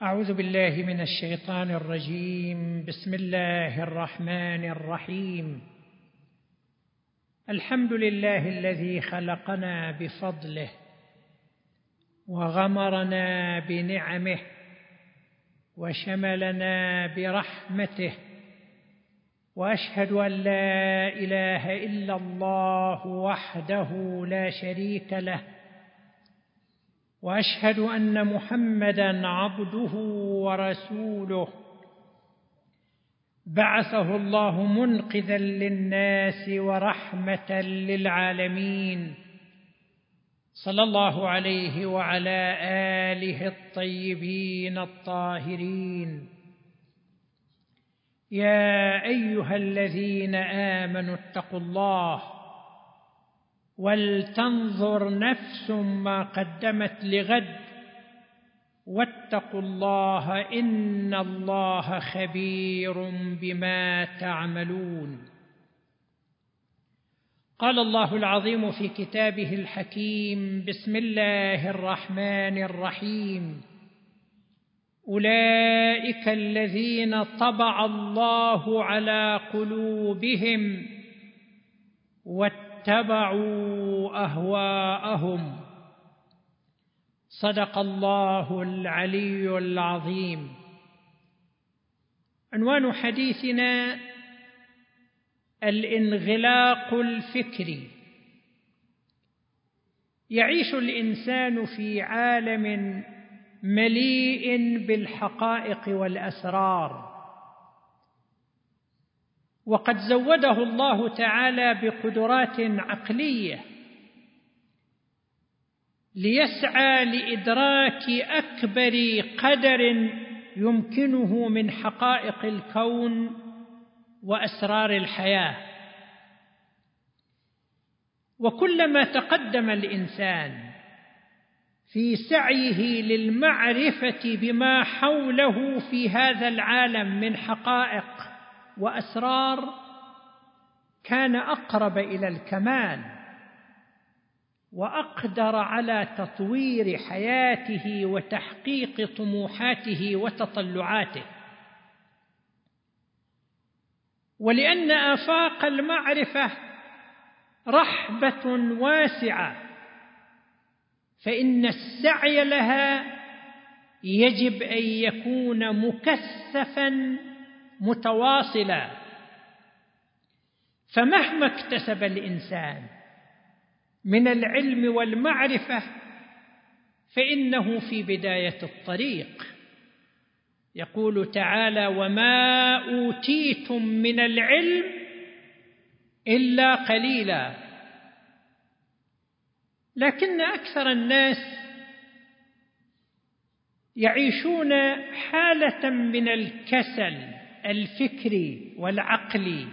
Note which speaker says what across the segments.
Speaker 1: أعوذ بالله من الشيطان الرجيم. بسم الله الرحمن الرحيم. الحمد لله الذي خلقنا بفضله وغمرنا بنعمه وشملنا برحمته، وأشهد أن لا إله إلا الله وحده لا شريك له، وأشهد أن محمدًا عبده ورسوله بعثه الله منقذا للناس ورحمة للعالمين، صلى الله عليه وعلى آله الطيبين الطاهرين. يا أيها الذين آمنوا اتقوا الله ولتنظر نفس ما قدمت لغد واتقوا الله إن الله خبير بما تعملون. قال الله العظيم في كتابه الحكيم: بسم الله الرحمن الرحيم. أولئك الذين طبع الله على قلوبهم واتبعوا أهواءهم. صدق الله العلي العظيم. عنوان حديثنا: الانغلاق الفكري. يعيش الإنسان في عالم مليء بالحقائق والأسرار، وقد زوده الله تعالى بقدرات عقلية ليسعى لإدراك أكبر قدر يمكنه من حقائق الكون وأسرار الحياة. وكلما تقدم الإنسان في سعيه للمعرفة بما حوله في هذا العالم من حقائق وأسرار، كان أقرب إلى الكمال وأقدر على تطوير حياته وتحقيق طموحاته وتطلعاته. ولأن آفاق المعرفة رحبة واسعة، فإن السعي لها يجب أن يكون مكثفاً متواصلا. فمهما اكتسب الإنسان من العلم والمعرفة فإنه في بداية الطريق. يقول تعالى: وما أوتيتم من العلم إلا قليلا. لكن أكثر الناس يعيشون حالة من الكسل الفكري والعقلي،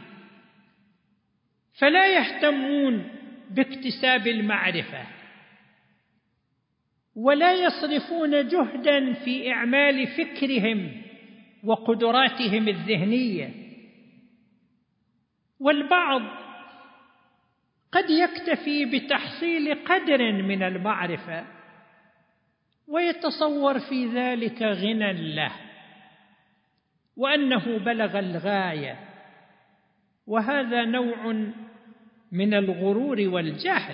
Speaker 1: فلا يهتمون باكتساب المعرفة ولا يصرفون جهداً في إعمال فكرهم وقدراتهم الذهنية. والبعض قد يكتفي بتحصيل قدر من المعرفة ويتصور في ذلك غنى له وأنه بلغ الغاية، وهذا نوع من الغرور والجهل.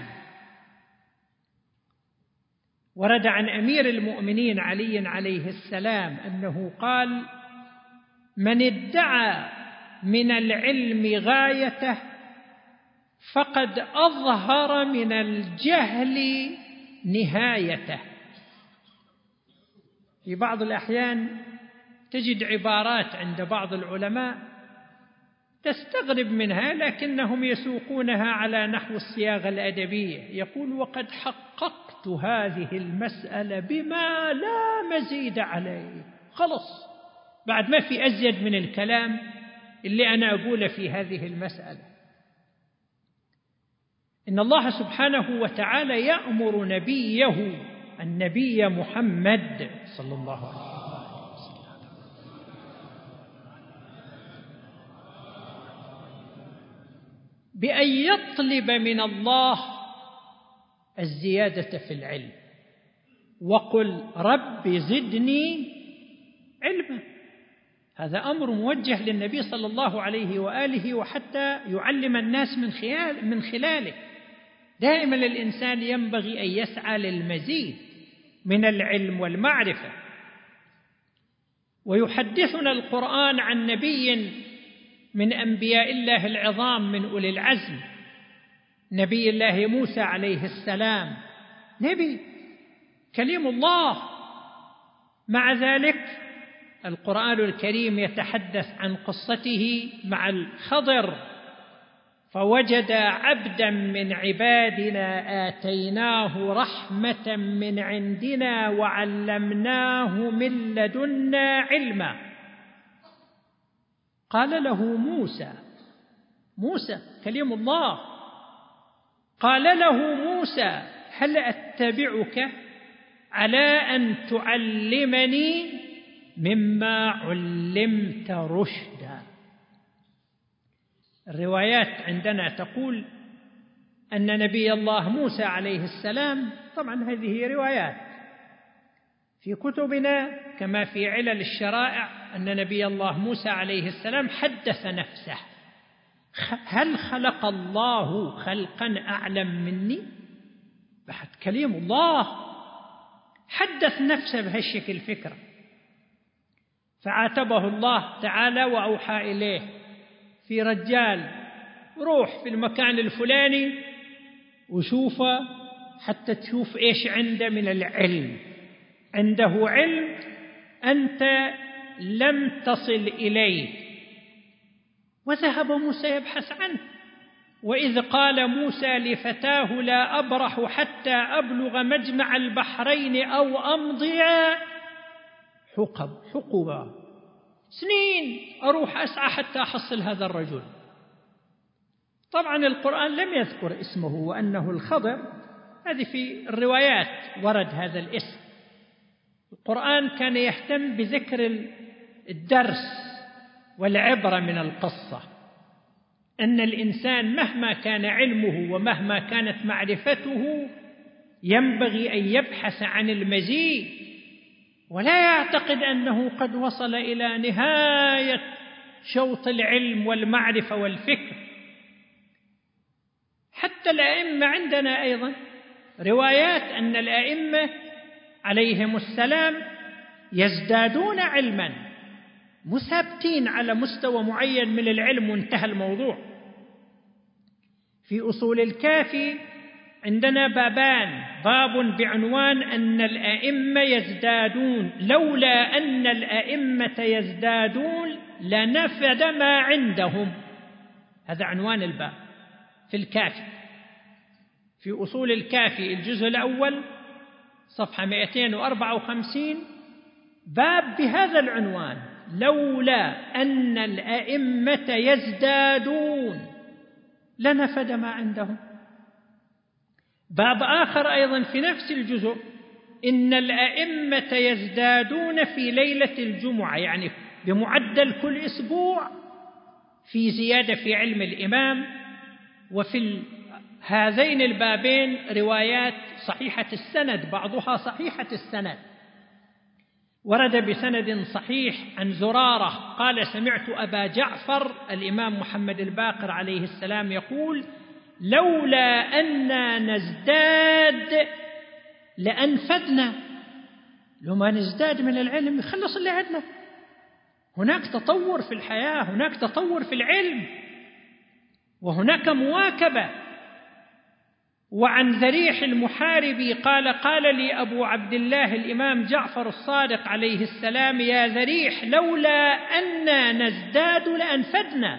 Speaker 1: ورد عن أمير المؤمنين علي عليه السلام أنه قال: من ادعى من العلم غايته فقد أظهر من الجهل نهايته. في بعض الأحيان تجد عبارات عند بعض العلماء تستغرب منها، لكنهم يسوقونها على نحو الصياغة الأدبية. يقول: وقد حققت هذه المسألة بما لا مزيد عليه. خلص، بعد ما في أزيد من الكلام اللي أنا أقوله في هذه المسألة. إن الله سبحانه وتعالى يأمر نبيه النبي محمد صلى الله عليه وسلم بأن يطلب من الله الزيادة في العلم، وقل رب زدني علما. هذا أمر موجه للنبي صلى الله عليه وآله، وحتى يعلم الناس من خلاله. دائما الإنسان ينبغي أن يسعى للمزيد من العلم والمعرفة. ويحدثنا القرآن عن نبي من أنبياء الله العظام من أولي العزم، نبي الله موسى عليه السلام، نبي كليم الله. مع ذلك القرآن الكريم يتحدث عن قصته مع الخضر، فوجد عبدا من عبادنا آتيناه رحمة من عندنا وعلمناه من لدنا علما. قال له موسى كليم الله، قال له موسى هل أتبعك على أن تعلمني مما علمت رشدا. الروايات عندنا تقول أن نبي الله موسى عليه السلام، طبعا هذه روايات في كتبنا كما في علل الشرائع، أن نبي الله موسى عليه السلام حدث نفسه: هل خلق الله خلقا أعلم مني؟ بعد كليم الله حدث نفسه بهالشكل الفكرة. فعاتبه الله تعالى وأوحى إليه: في رجال روح في المكان الفلاني وشوفه حتى تشوف إيش عنده من العلم، عنده علم أنت لم تصل إليه. وذهب موسى يبحث عنه. وإذ قال موسى لفتاه لا أبرح حتى أبلغ مجمع البحرين أو أمضي حقبا، سنين أروح أسعى حتى أحصل هذا الرجل. طبعا القرآن لم يذكر اسمه وأنه الخضر، هذه في الروايات ورد هذا الاسم. القرآن كان يهتم بذكر الدرس والعبرة من القصة، أن الإنسان مهما كان علمه ومهما كانت معرفته ينبغي أن يبحث عن المزيد، ولا يعتقد أنه قد وصل إلى نهاية شوط العلم والمعرفة والفكر. حتى الأئمة عندنا أيضا روايات أن الأئمة عليهم السلام يزدادون علما، مثابتين على مستوى معين من العلم وانتهى الموضوع. في أصول الكافي عندنا بابان: باب بعنوان أن الأئمة يزدادون، لولا أن الأئمة يزدادون لنفد ما عندهم. هذا عنوان الباب في الكافي، في أصول الكافي الجزء الأول صفحة 254، باب بهذا العنوان: لولا أن الأئمة يزدادون لنفد ما عندهم. باب آخر أيضا في نفس الجزء: إن الأئمة يزدادون في ليلة الجمعة، يعني بمعدل كل أسبوع في زيادة في علم الإمام. وفي هذين البابين روايات صحيحة السند، بعضها صحيحة السند. ورد بسند صحيح عن زرارة قال: سمعت أبا جعفر الإمام محمد الباقر عليه السلام يقول: لولا أننا نزداد لأنفدنا. لو ما نزداد من العلم يخلص اللي عندنا. هناك تطور في الحياة، هناك تطور في العلم، وهناك مواكبة. وعن ذريح المحاربي قال لي أبو عبد الله الإمام جعفر الصادق عليه السلام: يا ذريح لولا أننا نزداد لأنفدنا.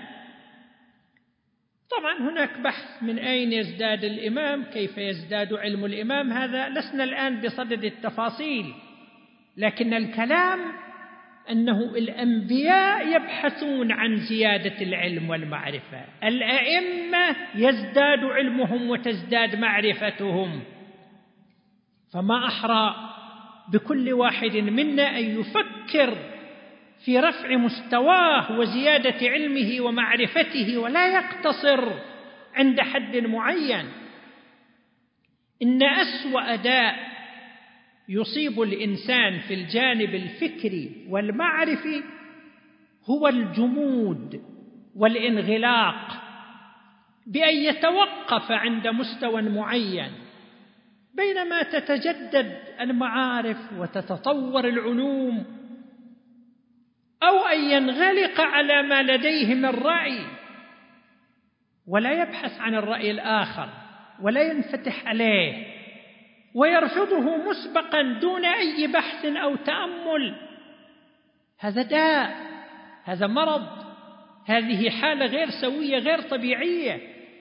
Speaker 1: طبعا هناك بحث من أين يزداد الإمام، كيف يزداد علم الإمام، هذا لسنا الآن بصدد التفاصيل، لكن الكلام أنه الأنبياء يبحثون عن زيادة العلم والمعرفة، الأئمة يزداد علمهم وتزداد معرفتهم. فما أحرى بكل واحد منا أن يفكر في رفع مستواه وزيادة علمه ومعرفته، ولا يقتصر عند حد معين. إن أسوأ داء يصيب الإنسان في الجانب الفكري والمعرفي هو الجمود والانغلاق، بأن يتوقف عند مستوى معين، بينما تتجدد المعارف وتتطور العلوم، أو أن ينغلق على ما لديه من رأي ولا يبحث عن الرأي الآخر ولا ينفتح عليه ويرفضه مسبقا دون أي بحث أو تأمل. هذا داء، هذا مرض، هذه حالة غير سوية غير طبيعية.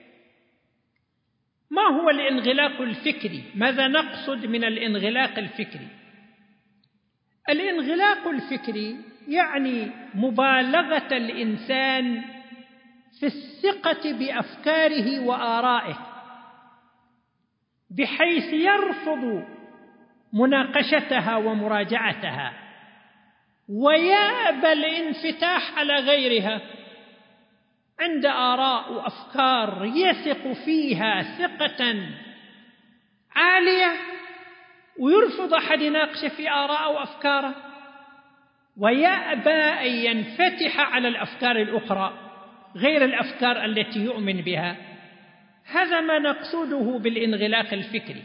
Speaker 1: ما هو الانغلاق الفكري؟ ماذا نقصد من الانغلاق الفكري؟ الانغلاق الفكري يعني مبالغة الإنسان في الثقة بأفكاره وآرائه، بحيث يرفض مناقشتها ومراجعتها ويأبى الانفتاح على غيرها. عند آراء وأفكار يثق فيها ثقة عالية ويرفض أحد يناقش في آراء وأفكاره، ويأبى أن ينفتح على الأفكار الأخرى غير الأفكار التي يؤمن بها. هذا ما نقصده بالانغلاق الفكري.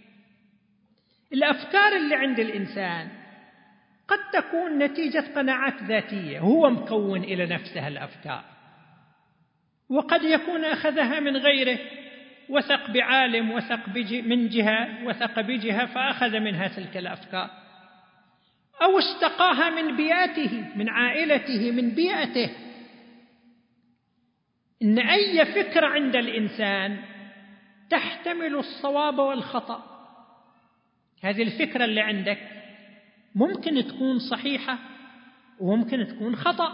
Speaker 1: الأفكار اللي عند الإنسان قد تكون نتيجة قناعات ذاتية، هو مكون إلى نفسه الأفكار، وقد يكون أخذها من غيره، وثق بعالم، وثق من جهة، وثق بجهة فأخذ منها تلك الأفكار، أو استقاها من بيئته، من عائلته، من بيئته. إن أي فكرة عند الإنسان تحتمل الصواب والخطأ. هذه الفكرة اللي عندك ممكن تكون صحيحة وممكن تكون خطأ،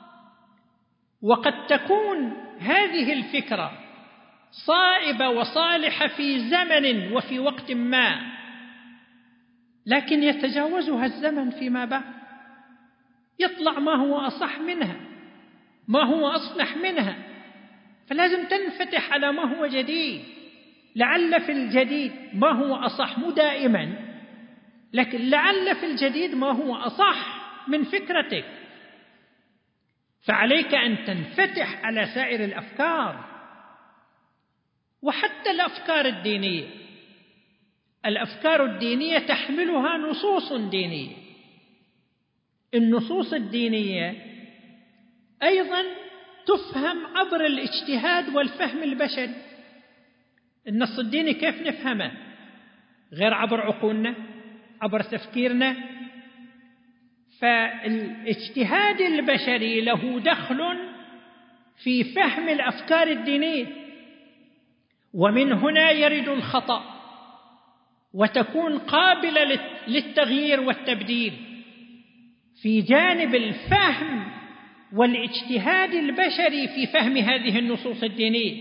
Speaker 1: وقد تكون هذه الفكرة صائبة وصالحة في زمن وفي وقت ما، لكن يتجاوزها الزمن فيما بعد، يطلع ما هو أصح منها، ما هو أصلح منها، فلازم تنفتح على ما هو جديد. لعل في الجديد ما هو أصح، مو دائما، لكن لعل في الجديد ما هو أصح من فكرتك. فعليك أن تنفتح على سائر الأفكار، وحتى الأفكار الدينية. الأفكار الدينية تحملها نصوص دينية. النصوص الدينية أيضا تفهم عبر الاجتهاد والفهم البشري. النص الديني كيف نفهمه؟ غير عبر عقولنا، عبر تفكيرنا. فالاجتهاد البشري له دخل في فهم الأفكار الدينية، ومن هنا يرد الخطأ وتكون قابلة للتغيير والتبديل في جانب الفهم والاجتهاد البشري في فهم هذه النصوص الدينية.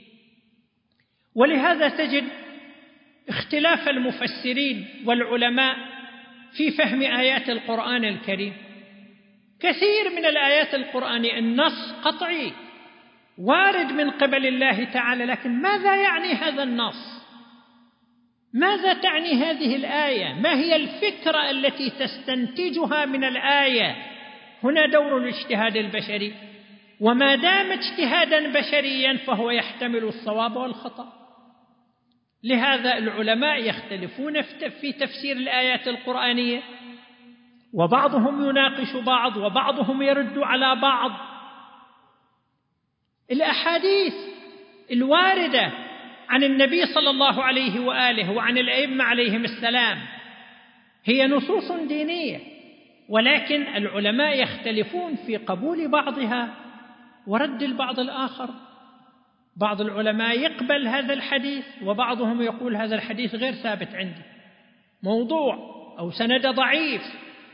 Speaker 1: ولهذا تجد اختلاف المفسرين والعلماء في فهم آيات القرآن الكريم. كثير من الآيات القرآنية النص قطعي وارد من قبل الله تعالى، لكن ماذا يعني هذا النص؟ ماذا تعني هذه الآية؟ ما هي الفكرة التي تستنتجها من الآية؟ هنا دور الاجتهاد البشري، وما دام اجتهادا بشريا فهو يحتمل الصواب والخطأ. لهذا العلماء يختلفون في تفسير الآيات القرآنية، وبعضهم يناقش بعض وبعضهم يرد على بعض. الأحاديث الواردة عن النبي صلى الله عليه وآله وعن الأئمة عليهم السلام هي نصوص دينية، ولكن العلماء يختلفون في قبول بعضها ورد البعض الآخر. بعض العلماء يقبل هذا الحديث، وبعضهم يقول هذا الحديث غير ثابت عندي، موضوع أو سند ضعيف.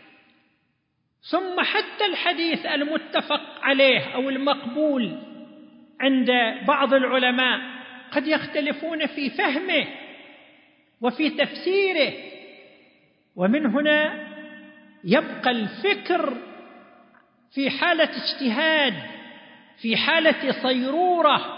Speaker 1: ثم حتى الحديث المتفق عليه أو المقبول عند بعض العلماء قد يختلفون في فهمه وفي تفسيره. ومن هنا يبقى الفكر في حالة اجتهاد، في حالة صيرورة،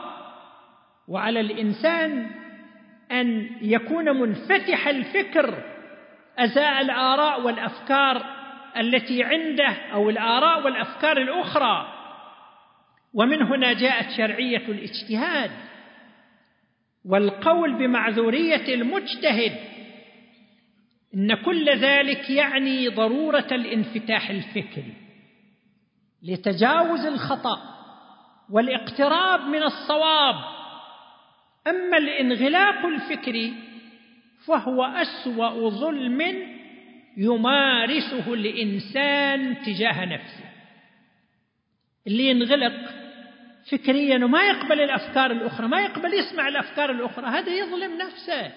Speaker 1: وعلى الإنسان أن يكون منفتح الفكر أزاء الآراء والأفكار التي عنده أو الآراء والأفكار الأخرى. ومن هنا جاءت شرعية الاجتهاد والقول بمعذورية المجتهد. إن كل ذلك يعني ضرورة الانفتاح الفكري لتجاوز الخطأ والاقتراب من الصواب. أما الانغلاق الفكري فهو أسوأ ظلم يمارسه الإنسان تجاه نفسه. اللي ينغلق فكريا وما يقبل الأفكار الأخرى، ما يقبل يسمع الأفكار الأخرى، هذا يظلم نفسه.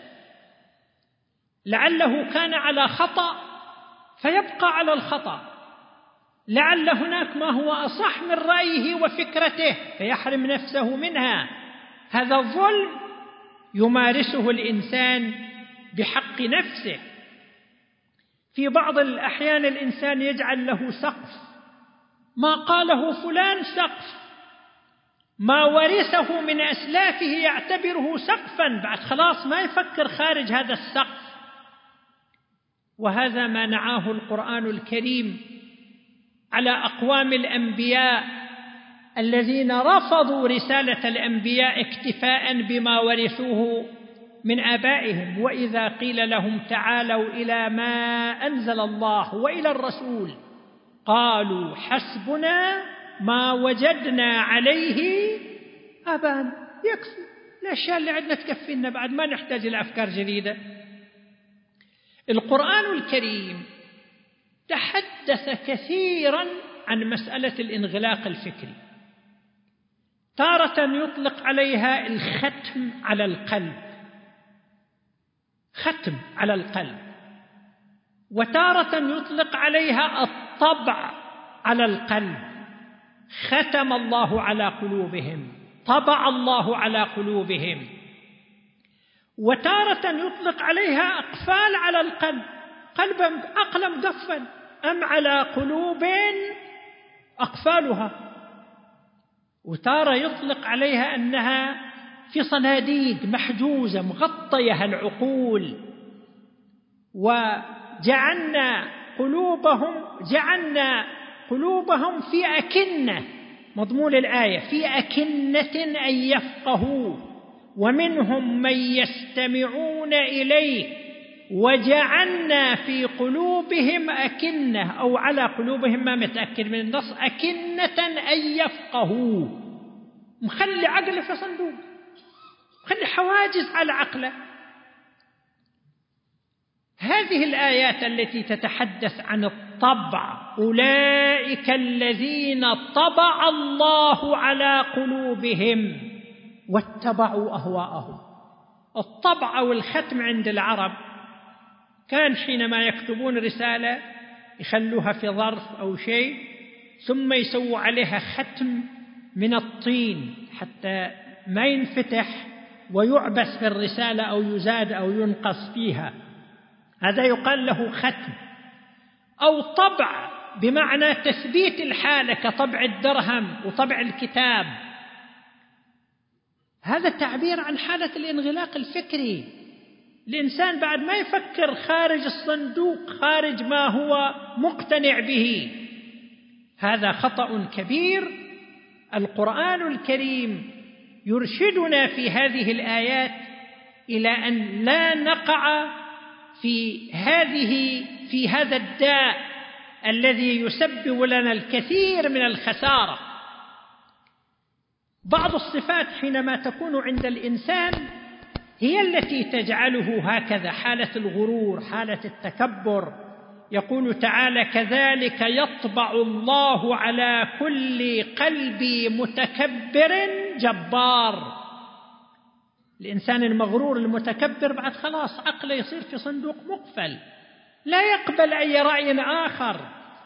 Speaker 1: لعله كان على خطأ فيبقى على الخطأ، لعل هناك ما هو أصح من رأيه وفكرته فيحرم نفسه منها. هذا ظلم يمارسه الإنسان بحق نفسه. في بعض الأحيان الإنسان يجعل له سقف، ما قاله فلان سقف، ما ورثه من أسلافه يعتبره سقفا، بعد خلاص ما يفكر خارج هذا السقف. وهذا ما نعاه القرآن الكريم على أقوام الأنبياء الذين رفضوا رسالة الأنبياء اكتفاء بما ورثوه من آبائهم. وإذا قيل لهم تعالوا إلى ما أنزل الله وإلى الرسول قالوا حسبنا ما وجدنا عليه آباءنا. يكفي الأشياء اللي عندنا تكفينا، بعد ما نحتاج إلى أفكار جديدة. القرآن الكريم تحدث كثيرا عن مسألة الانغلاق الفكري. تارة يطلق عليها الختم على القلب، ختم على القلب، وتارة يطلق عليها الطبع على القلب، ختم الله على قلوبهم، طبع الله على قلوبهم. وتارة يطلق عليها أقفال على القلب، قلب عقل مقفل، أم على قلوب أقفالها. وتارة يطلق عليها أنها في صناديق محجوزة مغطية العقول. وجعلنا قلوبهم في أكنة، مضمون الآية في أكنة أن يفقهوا، ومنهم من يستمعون إليه وجعلنا في قلوبهم أكنة، أو على قلوبهم، ما متأكد من النص، أكنة أن يفقهوا، مخلي عقله في صندوق، مخلي حواجز على عقله. هذه الآيات التي تتحدث عن الطبع، أولئك الذين طبع الله على قلوبهم واتبعوا أهواءهم. الطبع والختم عند العرب كان حينما يكتبون رسالة يخلوها في ظرف أو شيء، ثم يسووا عليها ختم من الطين حتى ما ينفتح ويعبس في الرسالة أو يزاد أو ينقص فيها، هذا يقال له ختم. أو طبع بمعنى تثبيت الحالة كطبع الدرهم وطبع الكتاب. هذا التعبير عن حالة الانغلاق الفكري. الإنسان بعد ما يفكر خارج الصندوق، خارج ما هو مقتنع به. هذا خطأ كبير. القرآن الكريم يرشدنا في هذه الآيات إلى أن لا نقع في هذا الداء الذي يسبب لنا الكثير من الخسارة. بعض الصفات حينما تكون عند الإنسان هي التي تجعله هكذا، حالة الغرور، حالة التكبر. يقول تعالى: كذلك يطبع الله على كل قلب متكبر جبار. الإنسان المغرور المتكبر بعد خلاص عقله يصير في صندوق مقفل، لا يقبل أي رأي آخر.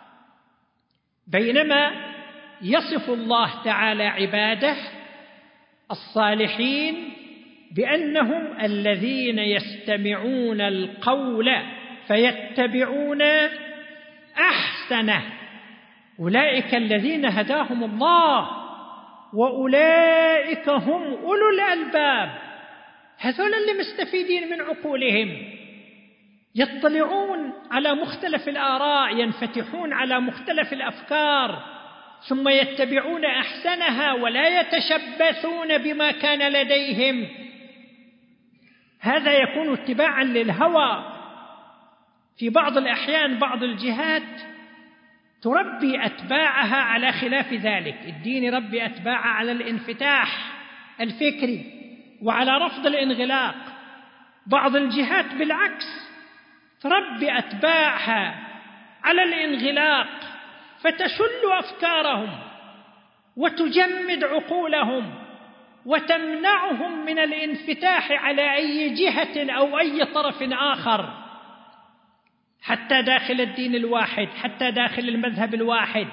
Speaker 1: بينما يصف الله تعالى عباده الصالحين بأنهم الذين يستمعون القول فيتبعون أحسنه، أولئك الذين هداهم الله وأولئك هم أولو الألباب. هذول اللي مستفيدين من عقولهم، يطلعون على مختلف الآراء، ينفتحون على مختلف الأفكار، ثم يتبعون أحسنها ولا يتشبثون بما كان لديهم. هذا يكون اتباعا للهوى. في بعض الأحيان بعض الجهات تربي أتباعها على خلاف ذلك. الدين يربي أتباعه على الانفتاح الفكري وعلى رفض الانغلاق. بعض الجهات بالعكس تربي أتباعها على الانغلاق، فتشل أفكارهم وتجمد عقولهم وتمنعهم من الانفتاح على أي جهة أو أي طرف آخر، حتى داخل الدين الواحد، حتى داخل المذهب الواحد.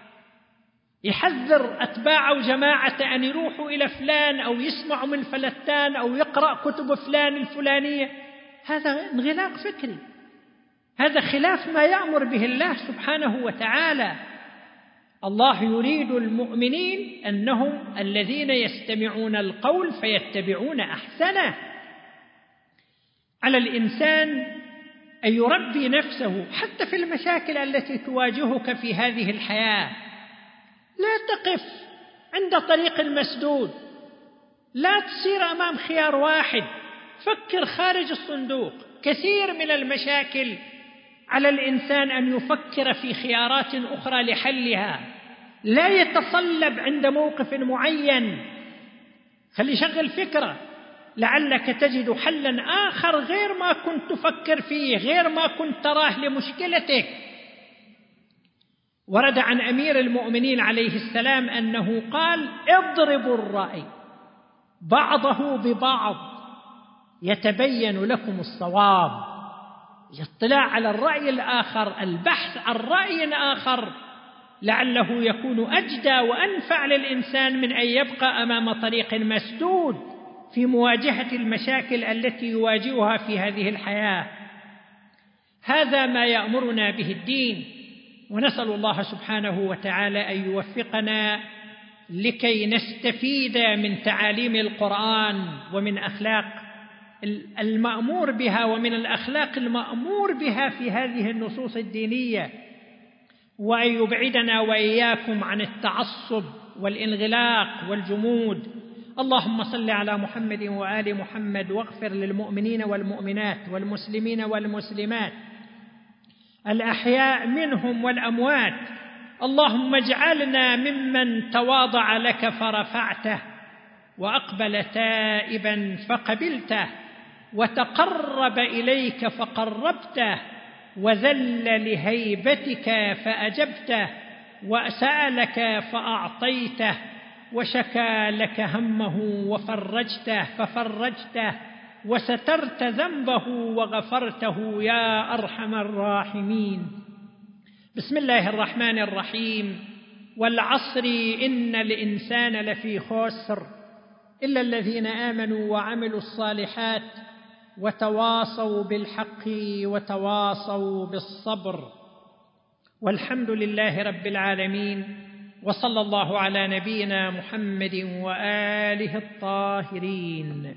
Speaker 1: يحذر أتباعه وجماعة أن يروحوا إلى فلان أو يسمعوا من فلتان أو يقرأ كتب فلان الفلانية. هذا انغلاق فكري، هذا خلاف ما يأمر به الله سبحانه وتعالى. الله يريد المؤمنين أنهم الذين يستمعون القول فيتبعون أحسنه. على الإنسان أن يربي نفسه حتى في المشاكل التي تواجهك في هذه الحياة. لا تقف عند طريق مسدود، لا تصير أمام خيار واحد، فكر خارج الصندوق. كثير من المشاكل على الإنسان أن يفكر في خيارات أخرى لحلها، لا يتصلب عند موقف معين. خلي شغل فكرة، لعلك تجد حلا آخر غير ما كنت تفكر فيه، غير ما كنت تراه لمشكلتك. ورد عن أمير المؤمنين عليه السلام أنه قال: اضربوا الرأي بعضه ببعض يتبين لكم الصواب. الاطلاع على الرأي الآخر، البحث عن رأي آخر، لعله يكون أجدى وأنفع للإنسان من أن يبقى أمام طريق مسدود في مواجهة المشاكل التي يواجهها في هذه الحياة. هذا ما يأمرنا به الدين، ونسأل الله سبحانه وتعالى أن يوفقنا لكي نستفيد من تعاليم القرآن ومن أخلاق المأمور بها ومن الأخلاق المأمور بها في هذه النصوص الدينية، وأن يبعدنا وإياكم عن التعصب والانغلاق والجمود. اللهم صل على محمد وآل محمد، واغفر للمؤمنين والمؤمنات والمسلمين والمسلمات الأحياء منهم والأموات. اللهم اجعلنا ممن تواضع لك فرفعته، وأقبل تائبا فقبلته، وتقرب إليك فقربته، وذل لهيبتك فأجبته، وسألك فأعطيته، وشكى لك همه وفرجته ففرجته، وسترت ذنبه وغفرته يا أرحم الراحمين. بسم الله الرحمن الرحيم. والعصر إن الإنسان لفي خسر إلا الذين آمنوا وعملوا الصالحات وتواصوا بالحق وتواصوا بالصبر. والحمد لله رب العالمين، وصلى الله على نبينا محمد وآله الطاهرين.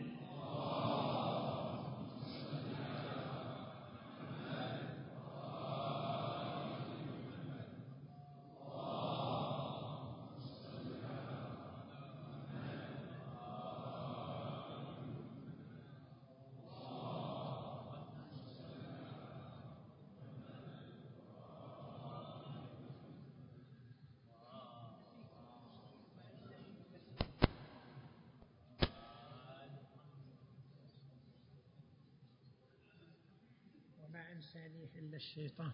Speaker 1: إلا الشيطان.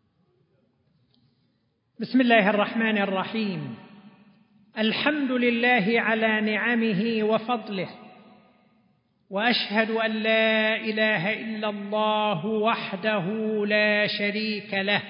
Speaker 1: بسم الله الرحمن الرحيم. الحمد لله على نعمه وفضله، وأشهد أن لا إله إلا الله وحده لا شريك له،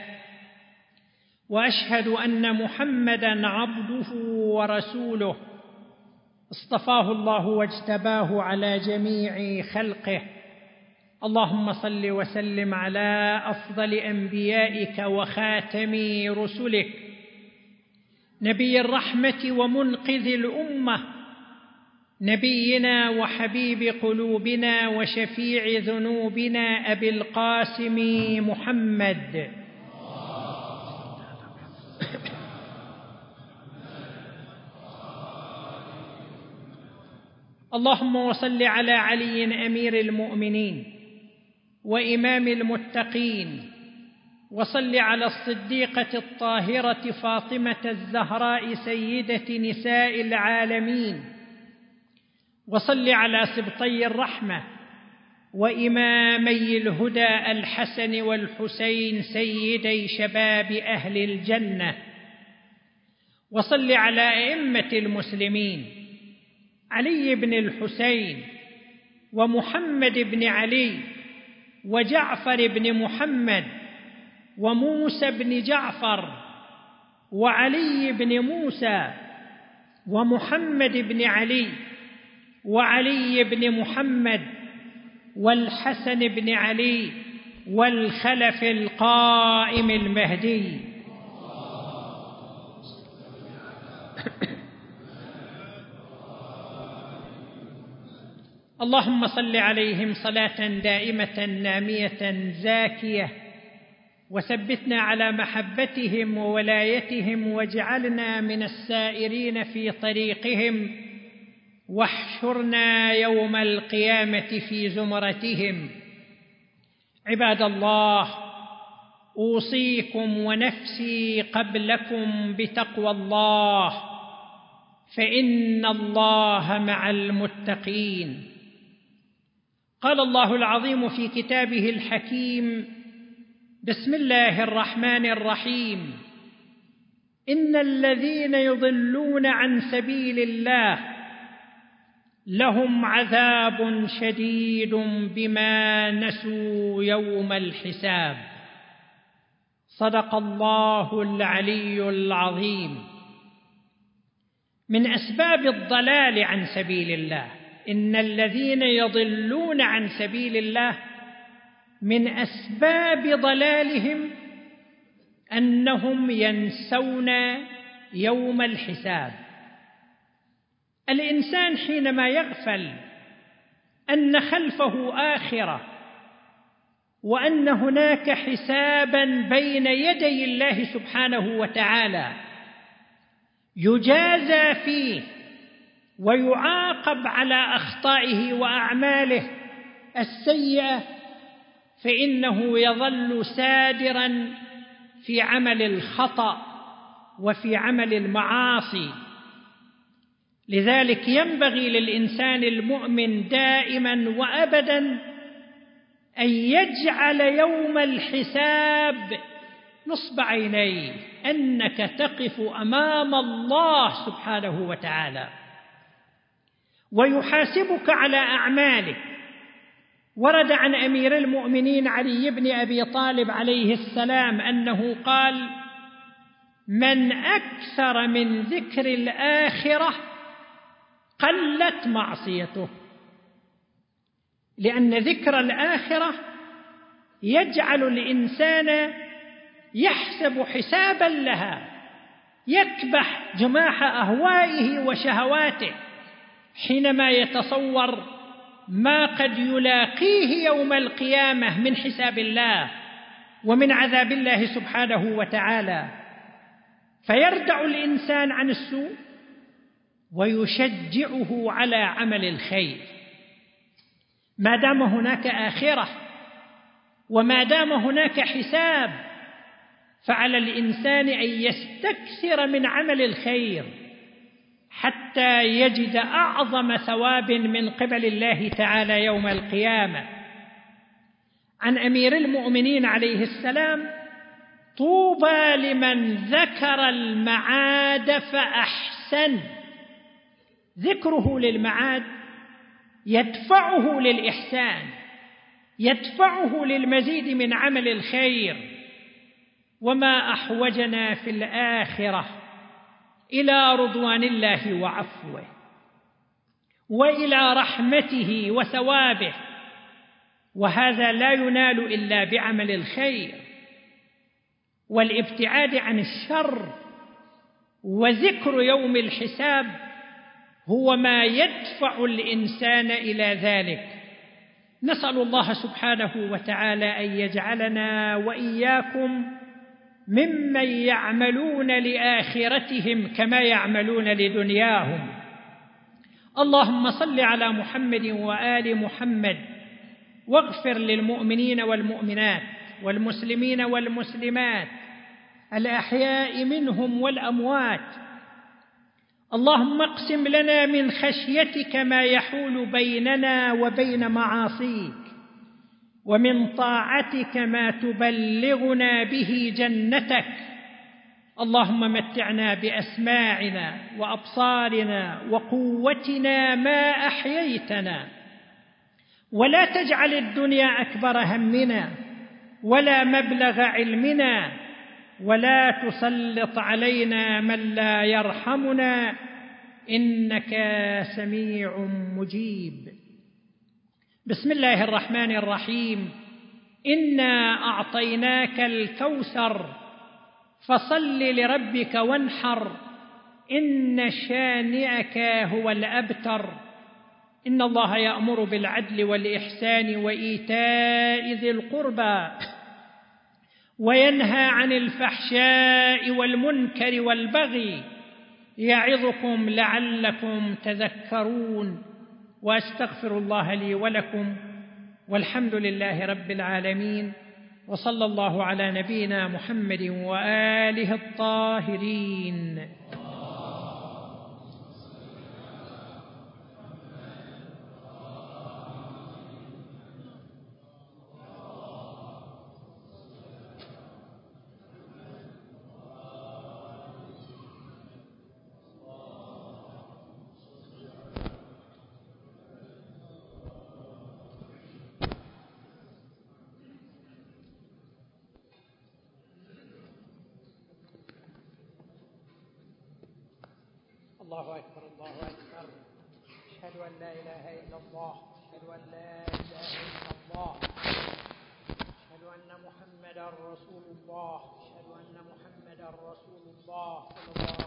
Speaker 1: وأشهد أن محمدًا عبده ورسوله اصطفاه الله واجتباه على جميع خلقه. اللهم صل وسلم على أفضل أنبيائك وخاتم رسلك، نبي الرحمة ومنقذ الأمة، نبينا وحبيب قلوبنا وشفيع ذنوبنا أبي القاسم محمد. اللهم وصل على علي أمير المؤمنين وإمام المتقين، وصل على الصديقة الطاهرة فاطمة الزهراء سيدة نساء العالمين، وصل على سبطي الرحمة وإمامي الهدى الحسن والحسين سيدي شباب أهل الجنة، وصل على أئمة المسلمين علي بن الحسين ومحمد بن علي وجعفر بن محمد وموسى بن جعفر وعلي بن موسى ومحمد بن علي وعلي بن محمد والحسن بن علي والخلف القائم المهدي. اللهم صل عليهم صلاة دائمة نامية زاكية، وثبتنا على محبتهم وولايتهم، واجعلنا من السائرين في طريقهم، واحشرنا يوم القيامة في زمرتهم. عباد الله، أوصيكم ونفسي قبلكم بتقوى الله، فإن الله مع المتقين. قال الله العظيم في كتابه الحكيم: بسم الله الرحمن الرحيم: إن الذين يضلون عن سبيل الله لهم عذاب شديد بما نسوا يوم الحساب. صدق الله العلي العظيم. من أسباب الضلال عن سبيل الله، إن الذين يضلون عن سبيل الله من أسباب ضلالهم أنهم ينسون يوم الحساب. الإنسان حينما يغفل أن خلفه آخرة، وأن هناك حسابا بين يدي الله سبحانه وتعالى يجازى فيه ويعاقب على أخطائه وأعماله السيئة، فإنه يظل سادرا في عمل الخطأ وفي عمل المعاصي. لذلك ينبغي للإنسان المؤمن دائما وأبدا أن يجعل يوم الحساب نصب عينيه، أنك تقف أمام الله سبحانه وتعالى ويحاسبك على أعمالك. ورد عن أمير المؤمنين علي بن أبي طالب عليه السلام أنه قال: من أكثر من ذكر الآخرة قلت معصيته، لأن ذكر الآخرة يجعل الإنسان يحسب حسابا لها، يكبح جماح أهوائه وشهواته حينما يتصور ما قد يلاقيه يوم القيامة من حساب الله ومن عذاب الله سبحانه وتعالى، فيردع الإنسان عن السوء ويشجعه على عمل الخير. ما دام هناك آخرة وما دام هناك حساب، فعلى الإنسان أن يستكثر من عمل الخير حتى يجد أعظم ثواب من قبل الله تعالى يوم القيامة. عن أمير المؤمنين عليه السلام: طوبى لمن ذكر المعاد فأحسن. ذكره للمعاد يدفعه للإحسان، يدفعه للمزيد من عمل الخير. وما أحوجنا في الآخرة إلى رضوان الله وعفوه وإلى رحمته وثوابه، وهذا لا ينال إلا بعمل الخير والابتعاد عن الشر. وذكر يوم الحساب هو ما يدفع الإنسان إلى ذلك. نسأل الله سبحانه وتعالى أن يجعلنا وإياكم ممن يعملون لآخرتهم كما يعملون لدنياهم. اللهم صل على محمد وآل محمد، واغفر للمؤمنين والمؤمنات والمسلمين والمسلمات الأحياء منهم والأموات. اللهم اقسم لنا من خشيتك ما يحول بيننا وبين معاصيك، ومن طاعتك ما تبلغنا به جنتك. اللهم متعنا بأسماعنا وأبصارنا وقوتنا ما أحييتنا، ولا تجعل الدنيا أكبر همنا ولا مبلغ علمنا، ولا تسلط علينا من لا يرحمنا، إنك سميع مجيب. بسم الله الرحمن الرحيم. إنا أعطيناك الكوثر فصل لربك وانحر، إن شانئك هو الأبتر. إن الله يأمر بالعدل والإحسان وإيتاء ذي القربى، وينهى عن الفحشاء والمنكر والبغي، يعظكم لعلكم تذكرون. وأستغفر الله لي ولكم، والحمد لله رب العالمين، وصلى الله على نبينا محمد وآله الطاهرين. الله أكبر الله أكبر. أشهد أن لا إله إلا الله، أشهد أن لا إله إلا الله، أشهد أن محمدا رسول الله، أشهد أن محمدا رسول الله صلى الله